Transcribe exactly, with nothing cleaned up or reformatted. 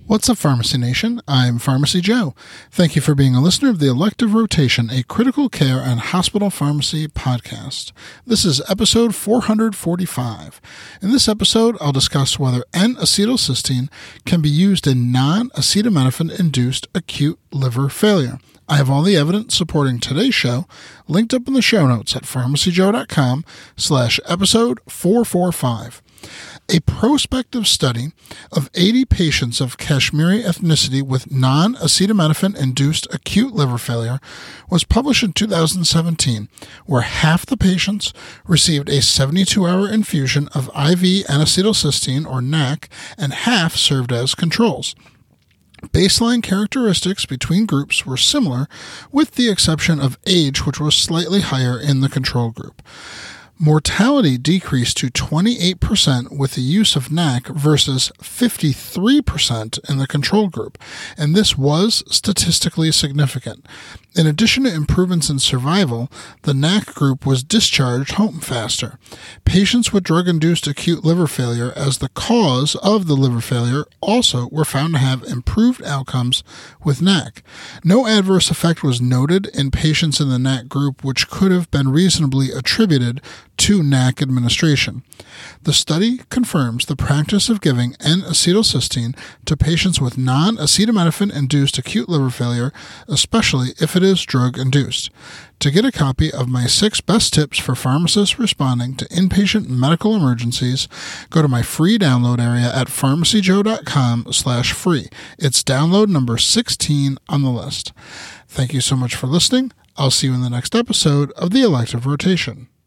What's up, Pharmacy Nation? I'm Pharmacy Joe. Thank you for being a listener of the Elective Rotation, a critical care and hospital pharmacy podcast. This is episode four forty-five. In this episode, I'll discuss whether N-acetylcysteine can be used in non-acetaminophen-induced acute liver failure. I have all the evidence supporting today's show linked up in the show notes at pharmacyjoe.com slash episode 445. A prospective study of eighty patients of Kashmiri ethnicity with non-acetaminophen-induced acute liver failure was published in two thousand seventeen, where half the patients received a seventy-two hour infusion of I V N-acetylcysteine, or N A C, and half served as controls. Baseline characteristics between groups were similar, with the exception of age, which was slightly higher in the control group. Mortality decreased to twenty-eight percent with the use of N A C versus fifty-three percent in the control group, and this was statistically significant. In addition to improvements in survival, the N A C group was discharged home faster. Patients with drug-induced acute liver failure as the cause of the liver failure also were found to have improved outcomes with N A C. No adverse effect was noted in patients in the N A C group, which could have been reasonably attributed to N A C administration. The study confirms the practice of giving N-acetylcysteine to patients with non-acetaminophen-induced acute liver failure, especially if it is drug-induced. To get a copy of my six best tips for pharmacists responding to inpatient medical emergencies, go to my free download area at pharmacyjoe.com slash free. It's download number sixteen on the list. Thank you so much for listening. I'll see you in the next episode of the Elective Rotation.